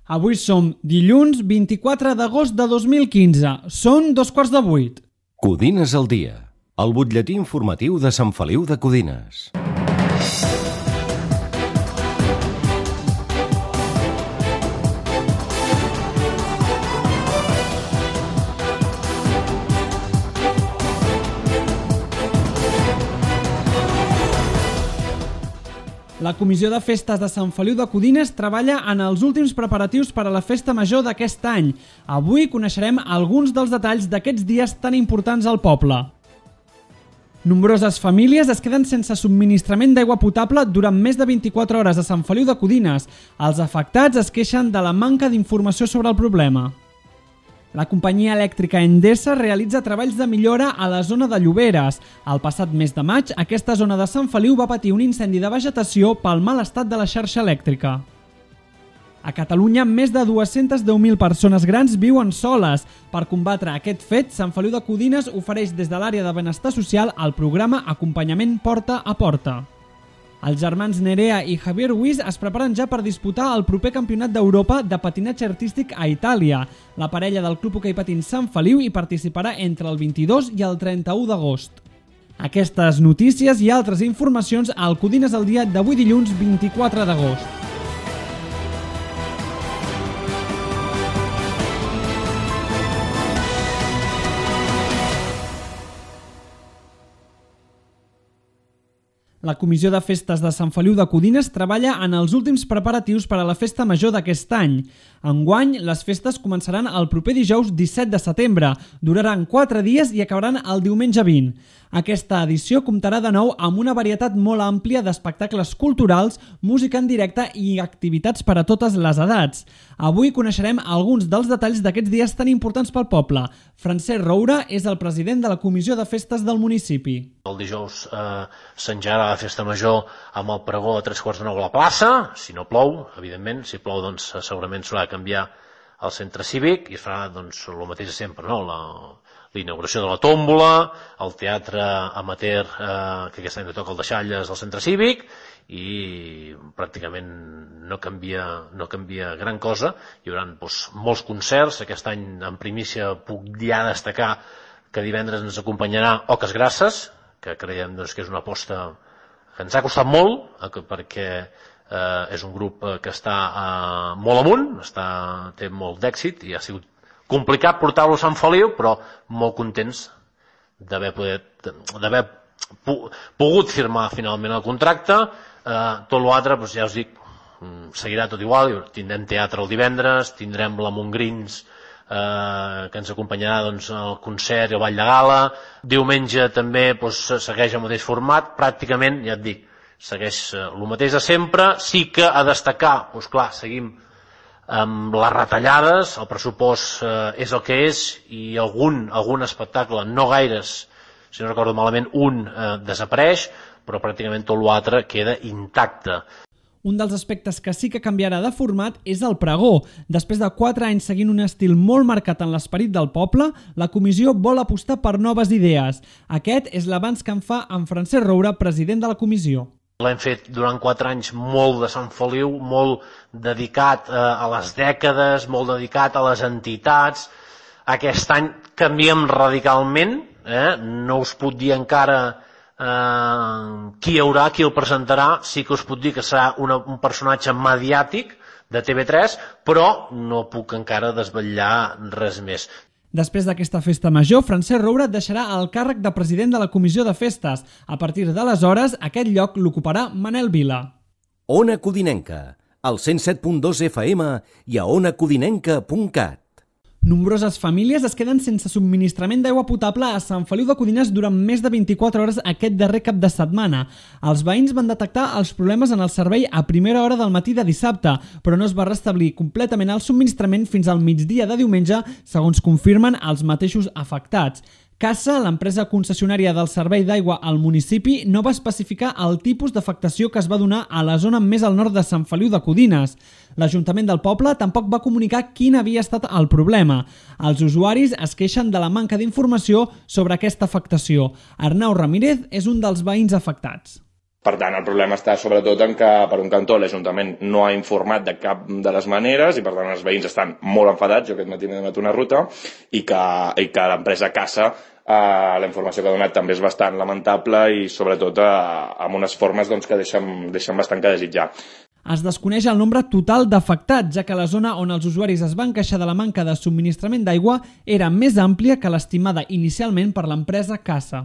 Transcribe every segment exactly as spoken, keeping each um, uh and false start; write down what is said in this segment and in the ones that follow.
Avui som dilluns vint-i-quatre d'agost de dos mil quinze. Són dos quarts de vuit. Codines al dia, el butlletí informatiu de Sant Feliu de Codines. La Comissió de Festes de Sant Feliu de Codines treballa en els últims preparatius per a la festa major d'aquest any. Avui coneixerem alguns dels detalls d'aquests dies tan importants al poble. Nombroses famílies es queden sense subministrament d'aigua potable durant més de vint-i-quatre hores a Sant Feliu de Codines. Els afectats es queixen de la manca d'informació sobre el problema. La companyia elèctrica Endesa realitza treballs de millora a la zona de Lloberes. El passat mes de maig, aquesta zona de Sant Feliu va patir un incendi de vegetació pel mal estat de la xarxa elèctrica. A Catalunya, més de dues-centes deu mil persones grans viuen soles. Per combatre aquest fet, Sant Feliu de Codines ofereix des de l'àrea de benestar social el programa Acompanyament Porta a Porta. Els germans Nerea i Javier Ruiz es preparen ja per disputar el proper campionat d'Europa de patinatge artístic a Itàlia. La parella del Club Hoquei Patins Sant Feliu hi participarà entre el vint-i-dos i el trenta-u d'agost. Aquestes notícies i altres informacions al Codines al dia d'avui dilluns vint-i-quatre d'agost. La Comissió de Festes de Sant Feliu de Codines treballa en els últims preparatius per a la festa major d'aquest any. Enguany, les festes començaran el proper dijous disset de setembre, duraran quatre dies i acabaran el diumenge vint. Aquesta edició comptarà de nou amb una varietat molt àmplia d'espectacles culturals, música en directe i activitats per a totes les edats. Avui coneixerem alguns dels detalls d'aquests dies tan importants pel poble. Francesc Roura és el president de la Comissió de Festes del municipi. El dijous eh, s'engegarà la festa major amb el pregó a tres quarts de nou a la plaça, si no plou, evidentment, si plou doncs segurament s'haurà de canviar el centre cívic i es farà doncs el mateix de sempre, no? La, la inauguració de la tómbola, el teatre amateur eh, que aquest any li toca el Deixalles al centre cívic i pràcticament no canvia, no canvia gran cosa. Hi haurà doncs, molts concerts, aquest any en primícia puc ja destacar que divendres ens acompanyarà Oques Grasses, que creiem doncs, que és una aposta que ens ha costat molt, perquè eh, és un grup que està eh, molt amunt, està, té molt d'èxit i ha sigut complicat portar-lo a Sant Feliu, però molt contents d'haver d'haver pogut firmar finalment el contracte. Eh, tot l'altre, doncs, ja us dic, seguirà tot igual, tindrem teatre el divendres, tindrem la Montgrins, Eh, que ens acompanyarà doncs, el concert i el ball de gala. Diumenge també doncs, segueix el mateix format, pràcticament, ja et dic, segueix eh, el mateix de sempre. Sí que a destacar, doncs clar, seguim amb les retallades, el pressupost eh, és el que és i algun, algun espectacle, no gaires, si no recordo malament, un eh, desapareix, però pràcticament tot l'altre queda intacte. Un dels aspectes que sí que canviarà de format és el pregó. Després de quatre anys seguint un estil molt marcat en l'esperit del poble, la comissió vol apostar per noves idees. Aquest és l'avanç que en fa en Francesc Roura, president de la comissió. L'hem fet durant quatre anys molt de Sant Feliu, molt dedicat eh, a les dècades, molt dedicat a les entitats. Aquest any canviem radicalment, eh? No us puc dir encara Uh, qui hi haurà, qui el presentarà. Sí que us puc dir que serà una, un personatge mediàtic de T V tres, però no puc encara desvetllar res més. Després d'aquesta festa major, Francesc Roura deixarà el càrrec de president de la Comissió de Festes. A partir d'aleshores, aquest lloc l'ocuparà Manel Vila. Ona Codinenca, al cent set punt dos F M i a ona codinenca punt cat. Nombroses famílies es queden sense subministrament d'aigua potable a Sant Feliu de Codines durant més de vint-i-quatre hores aquest darrer cap de setmana. Els veïns van detectar els problemes en el servei a primera hora del matí de dissabte, però no es va restablir completament el subministrament fins al migdia de diumenge, segons confirmen els mateixos afectats. Cassa, l'empresa concessionària del servei d'aigua al municipi, no va especificar el tipus d'afectació que es va donar a la zona més al nord de Sant Feliu de Codines. L'Ajuntament del poble tampoc va comunicar quin havia estat el problema. Els usuaris es queixen de la manca d'informació sobre aquesta afectació. Arnau Ramírez és un dels veïns afectats. Per tant, el problema està sobretot en que, per un cantó, l'Ajuntament no ha informat de cap de les maneres i, per tant, els veïns estan molt enfadats. Jo aquest matí m'he donat una ruta i que, i que l'empresa Casa, eh, la informació que ha donat també és bastant lamentable i, sobretot, eh, amb unes formes doncs, que deixen, deixen bastant que desitjar. Es desconeix el nombre total d'afectats, ja que la zona on els usuaris es van queixar de la manca de subministrament d'aigua era més àmplia que l'estimada inicialment per l'empresa Casa.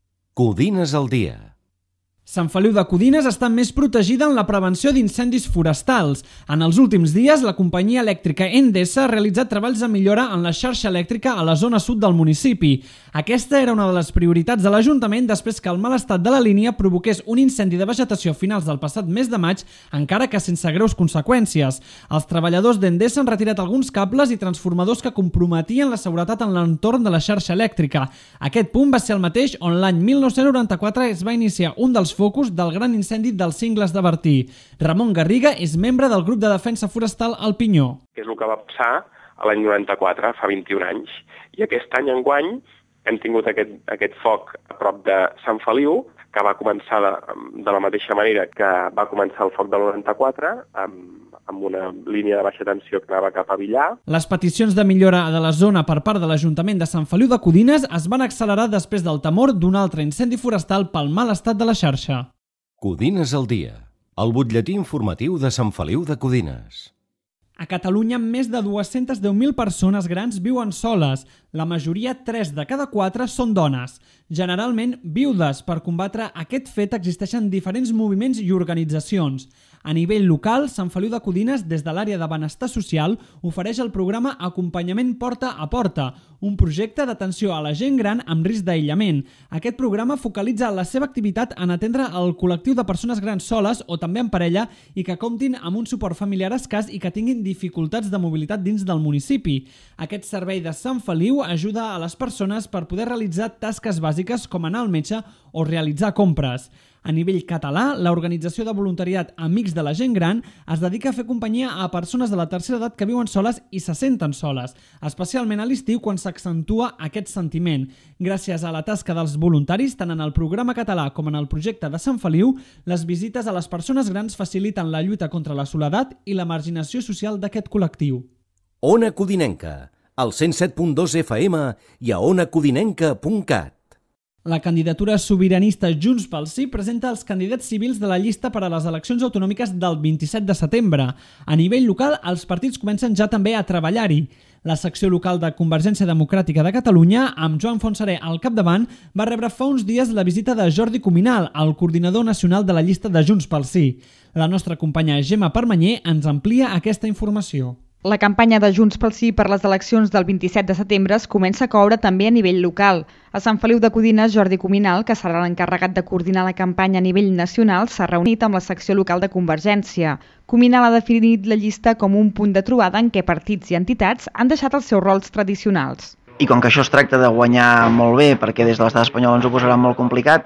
Codines al dia. Sant Feliu de Codines està més protegida en la prevenció d'incendis forestals. En els últims dies, la companyia elèctrica Endesa ha realitzat treballs de millora en la xarxa elèctrica a la zona sud del municipi. Aquesta era una de les prioritats de l'Ajuntament després que el mal estat de la línia provoqués un incendi de vegetació a finals del passat mes de maig, encara que sense greus conseqüències. Els treballadors d'Endesa han retirat alguns cables i transformadors que comprometien la seguretat en l'entorn de la xarxa elèctrica. Aquest punt va ser el mateix on l'any mil nou-cents noranta-quatre es va iniciar un dels focus del gran incendi dels Cingles de Bertí. Ramon Garriga és membre del grup de defensa forestal El Pinyó. És el que va passar a l'any noranta-quatre, fa vint-i-un anys. I aquest any enguany hem tingut aquest, aquest foc a prop de Sant Feliu, que va començar de, de la mateixa manera que va començar el foc del noranta-quatre, amb, amb una línia de baixa tensió que anava cap a Villar. Les peticions de millora de la zona per part de l'Ajuntament de Sant Feliu de Codines es van accelerar després del temor d'un altre incendi forestal pel mal estat de la xarxa. Codines al dia, el butlletí informatiu de Sant Feliu de Codines. A Catalunya, més de dues-centes deu mil persones grans viuen soles. La majoria, tres de cada quatre, són dones. Generalment viudes. Per combatre aquest fet existeixen diferents moviments i organitzacions. A nivell local, Sant Feliu de Codines, des de l'àrea de benestar social, ofereix el programa Acompanyament Porta a Porta, un projecte d'atenció a la gent gran amb risc d'aïllament. Aquest programa focalitza la seva activitat en atendre el col·lectiu de persones grans soles o també en parella i que comptin amb un suport familiar escàs i que tinguin dificultats de mobilitat dins del municipi. Aquest servei de Sant Feliu ajuda a les persones per poder realitzar tasques bàsiques com anar al metge o realitzar compres. A nivell català, l'organització de voluntariat Amics de la Gent Gran es dedica a fer companyia a persones de la tercera edat que viuen soles i se senten soles, especialment a l'estiu quan s'accentua aquest sentiment. Gràcies a la tasca dels voluntaris, tant en el programa català com en el projecte de Sant Feliu, les visites a les persones grans faciliten la lluita contra la soledat i la marginació social d'aquest col·lectiu. Ona Codinenca, al cent set punt dos F M i a ona codinenca punt cat. La candidatura sobiranista Junts pel Sí presenta els candidats civils de la llista per a les eleccions autonòmiques del vint-i-set de setembre. A nivell local, els partits comencen ja també a treballar-hi. La secció local de Convergència Democràtica de Catalunya, amb Joan Fontserè al capdavant, va rebre fa uns dies la visita de Jordi Cuminal, el coordinador nacional de la llista de Junts pel Sí. La nostra companya Gemma Permanyer ens amplia aquesta informació. La campanya de Junts pel Sí per les eleccions del vint-i-set de setembre es comença a coure també a nivell local. A Sant Feliu de Codines, Jordi Cuminal, que serà l'encarregat de coordinar la campanya a nivell nacional, s'ha reunit amb la secció local de Convergència. Cuminal ha definit la llista com un punt de trobada en què partits i entitats han deixat els seus rols tradicionals. I com que això es tracta de guanyar molt bé, perquè des de l'estat espanyol ens ho posarà molt complicat,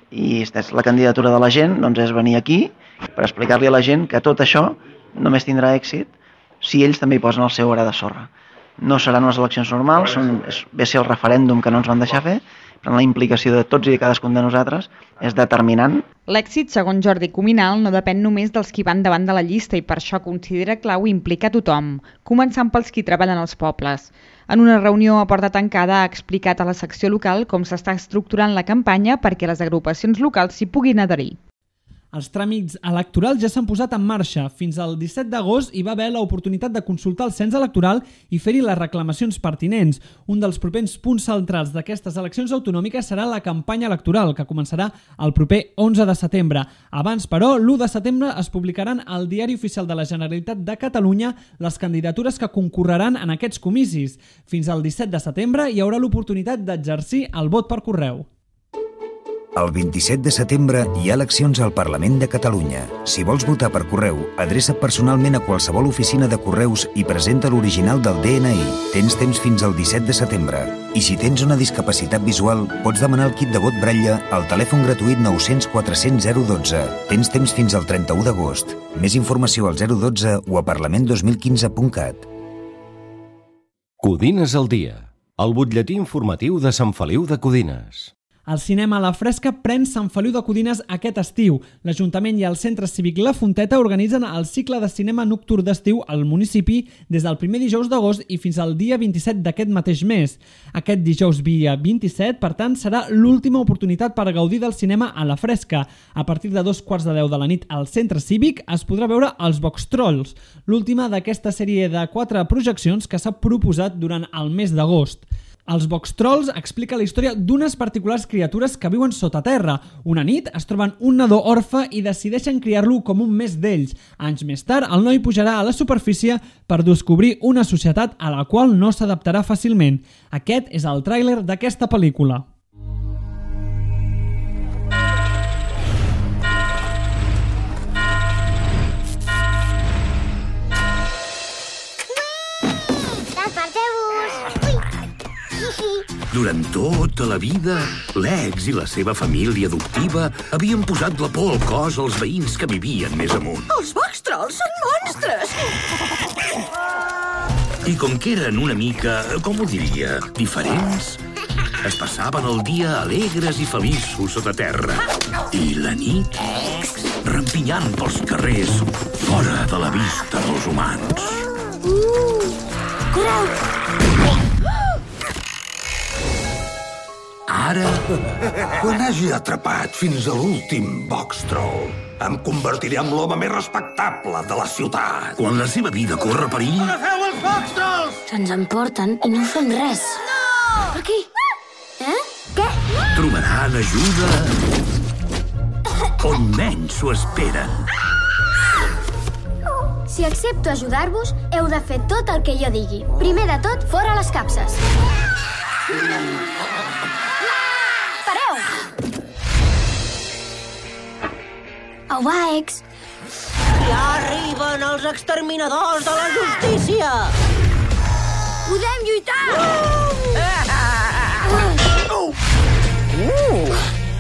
i és la candidatura de la gent, doncs és venir aquí per explicar-li a la gent que tot això només tindrà èxit si ells també hi posen el seu gra de sorra. No seran unes eleccions normals, són, és, ve ser el referèndum que no ens van deixar fer, però la implicació de tots i de cadascun de nosaltres és determinant. L'èxit, segons Jordi Cuminal, no depèn només dels qui van davant de la llista i per això considera clau implicar tothom, començant pels qui treballen als pobles. En una reunió a porta tancada ha explicat a la secció local com s'està estructurant la campanya perquè les agrupacions locals s'hi puguin adherir. Els tràmits electorals ja s'han posat en marxa. Fins al disset d'agost hi va haver l'oportunitat de consultar el cens electoral i fer-hi les reclamacions pertinents. Un dels propers punts centrals d'aquestes eleccions autonòmiques serà la campanya electoral, que començarà el proper onze de setembre. Abans, però, l'u de setembre es publicaran al Diari Oficial de la Generalitat de Catalunya les candidatures que concorreran en aquests comicis. Fins al disset de setembre hi haurà l'oportunitat d'exercir el vot per correu. El vint-i-set de setembre hi ha eleccions al Parlament de Catalunya. Si vols votar per correu, adreça't personalment a qualsevol oficina de correus i presenta l'original del D N I. Tens temps fins al disset de setembre. I si tens una discapacitat visual, pots demanar el kit de vot Braille al telèfon gratuït nou cents quatre cents zero dotze. Tens temps fins al trenta-u d'agost. Més informació al zero dotze o a parlament dos mil quinze punt cat. Codines al dia, el butlletí informatiu de Sant Feliu de Codines. El cinema a la fresca pren Sant Feliu de Codines aquest estiu. L'Ajuntament i el Centre Cívic La Fonteta organitzen el cicle de cinema nocturn d'estiu al municipi des del primer dijous d'agost i fins al dia vint-i-set d'aquest mateix mes. Aquest dijous dia vint-i-set, per tant, serà l'última oportunitat per gaudir del cinema a la fresca. A partir de dos quarts de deu de la nit al Centre Cívic es podrà veure Els Boxtrolls, l'última d'aquesta sèrie de quatre projeccions que s'ha proposat durant el mes d'agost. Els Boxtrolls explica la història d'unes particulars criatures que viuen sota terra. Una nit es troben un nadó orfe i decideixen criar-lo com un més d'ells. Anys més tard, el noi pujarà a la superfície per descobrir una societat a la qual no s'adaptarà fàcilment. Aquest és el tràiler d'aquesta pel·lícula. Durant tota la vida, l'ex i la seva família adoptiva havien posat la por al cos als veïns que vivien més amunt. Els Boxtrolls són monstres! I com que eren una mica, com ho diria, diferents, es passaven el dia alegres i feliços sota terra. I la nit, rampinyant pels carrers, fora de la vista dels humans. Uh! Correu! Ara, quan hagi atrapat fins a l'últim Boxtroll, em convertiré en l'home més respectable de la ciutat. Quan la seva vida corre perill... Agafeu els Boxtrolls! Se'ns emporten i no fem res. No! Per aquí? Eh? Què? Trobaran ajuda on menys s'ho esperen. Si accepto ajudar-vos, heu de fer tot el que jo digui. Primer de tot, fora les capses. Au va, ex. Ja arriben els exterminadors de la justícia! Podem lluitar! Uh! Uh!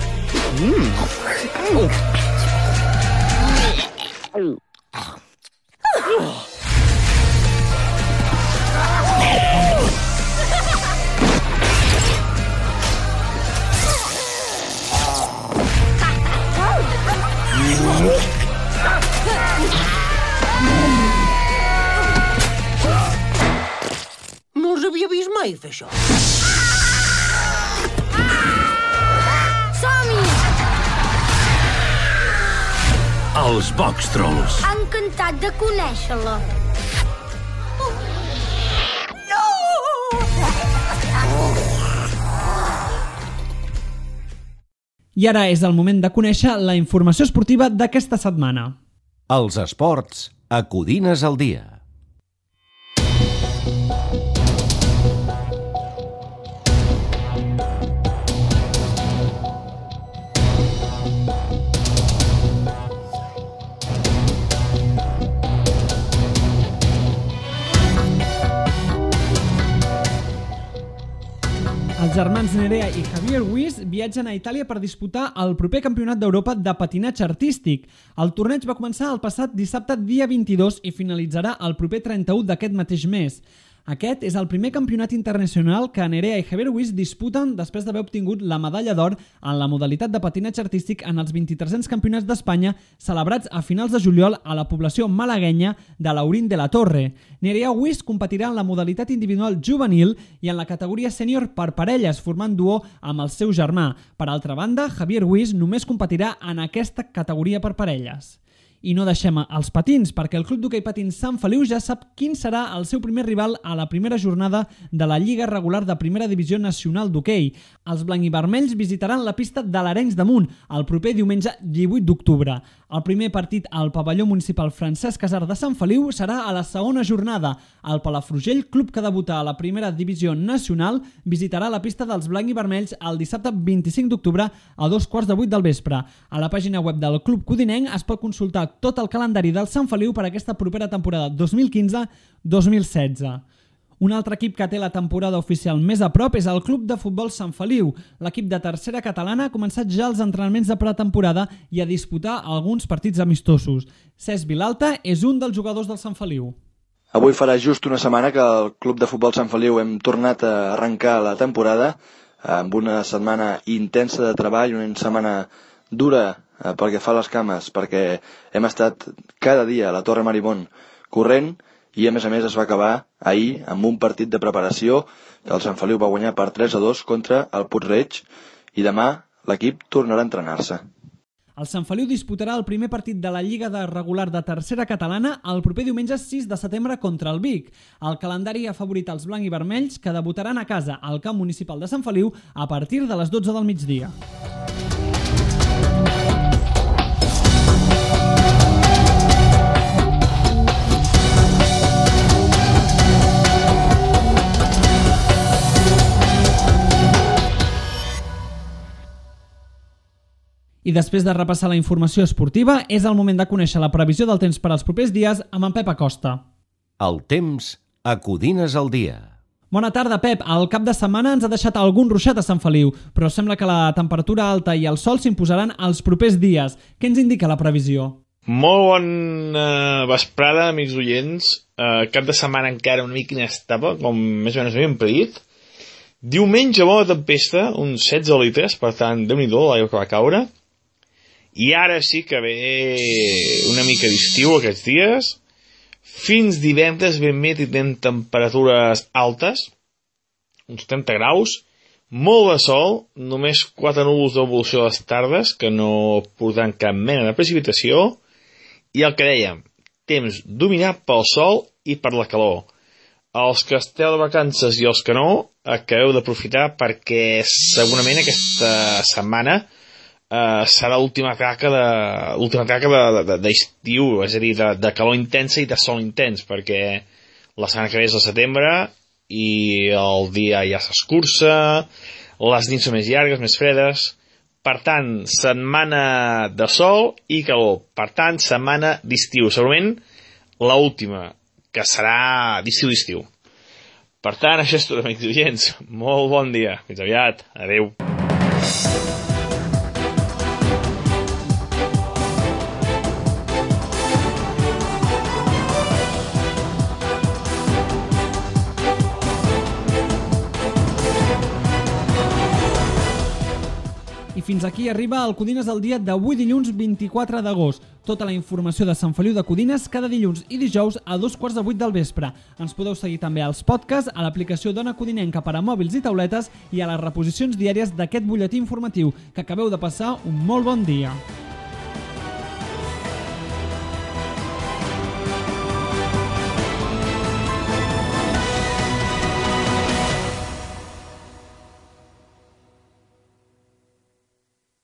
Mm. No els havia vist mai fer això. Som-hi! Els Boxtrolls. Encantat de conèixer-la. No! I ara és el moment de conèixer la informació esportiva d'aquesta setmana. Els esports a Codines al dia. Els germans Nerea i Javier Ruiz viatgen a Itàlia per disputar el proper Campionat d'Europa de patinatge artístic. El torneig va començar el passat dissabte dia vint-i-dos i finalitzarà el proper trenta-u d'aquest mateix mes. Aquest és el primer campionat internacional que Nerea i Javier Ruiz disputen després d'haver obtingut la medalla d'or en la modalitat de patinatge artístic en els vint-i-tresens campionats d'Espanya celebrats a finals de juliol a la població malaguenya de Laurín de la Torre. Nerea Ruiz competirà en la modalitat individual juvenil i en la categoria sènior per parelles, formant duo amb el seu germà. Per altra banda, Javier Ruiz només competirà en aquesta categoria per parelles. I no deixem els patins, perquè el Club d'Hoquei Patins Sant Feliu ja sap quin serà el seu primer rival a la primera jornada de la Lliga Regular de Primera Divisió Nacional d'Hoquei. Els blanc-i-vermells visitaran la pista de l'Arenys de Munt el proper diumenge divuit d'octubre. El primer partit al pavelló municipal Francesc Casar de Sant Feliu serà a la segona jornada. El Palafrugell, club que debuta a la Primera Divisió Nacional, visitarà la pista dels blanc-i-vermells el dissabte vint-i-cinc d'octubre a dos quarts de vuit del vespre. A la pàgina web del Club Codinenc es pot consultar tot el calendari del Sant Feliu per a aquesta propera temporada dos mil quinze dos mil setze. Un altre equip que té la temporada oficial més a prop és el Club de Futbol Sant Feliu. L'equip de tercera catalana ha començat ja els entrenaments de pretemporada i a disputar alguns partits amistosos. Cesc Vilalta és un dels jugadors del Sant Feliu. Avui farà just una setmana que el Club de Futbol Sant Feliu hem tornat a arrencar la temporada. amb una setmana intensa de treball, una setmana dura eh, pel que fa a les cames, perquè hem estat cada dia a la Torre Maribón corrent, i a més a més es va acabar ahir amb un partit de preparació que el Sant Feliu va guanyar per tres a dos contra el Puig-reig, i demà l'equip tornarà a entrenar-se. El Sant Feliu disputarà el primer partit de la Lliga de regular de tercera catalana el proper diumenge sis de setembre contra el Vic. El calendari ha favorit els blanc i vermells, que debutaran a casa al camp municipal de Sant Feliu a partir de les dotze del migdia. I després de repassar la informació esportiva, és el moment de conèixer la previsió del temps per als propers dies amb en Pep Acosta. El temps a Codines al dia. Bona tarda, Pep. El cap de setmana ens ha deixat algun ruixat a Sant Feliu, però sembla que la temperatura alta i el sol s'imposaran els propers dies. Què ens indica la previsió? Molt bona vesprada, amics oients. Uh, cap de setmana encara una mica inestable, com més o menys havíem predit. Diumenge bona tempesta, uns setze litres, per tant, déu-n'hi-do l'aigua que va caure. I ara sí que ve una mica d'estiu aquests dies. Fins divendres ben bé tindrem temperatures altes, uns trenta graus, molt de sol, només quatre núvols d'evolució a les tardes, que no portaran cap mena de precipitació, i el que dèiem, temps dominat pel sol i per la calor. Els que esteu de vacances i els que no, acabeu d'aprofitar perquè segurament aquesta setmana Uh, serà l'última traca de l'última traca d'estiu, de, de, és a dir, de, de calor intensa i de sol intens, perquè la setmana que ve és el setembre i el dia ja s'escurça, les nits són més llargues, més fredes, per tant, setmana de sol i calor, per tant, setmana d'estiu, segurament l'última, que serà d'estiu-d'estiu. Per tant, això és tot, amics i oients. Molt bon dia, fins aviat, adeu. I fins aquí arriba el Codines al dia d'avui dilluns vint-i-quatre d'agost. Tota la informació de Sant Feliu de Codines cada dilluns i dijous a dos quarts de vuit del vespre. Ens podeu seguir també als podcasts, a l'aplicació d'Ona Codinenca per a mòbils i tauletes i a les reposicions diàries d'aquest butlletí informatiu. Que acabeu de passar un molt bon dia.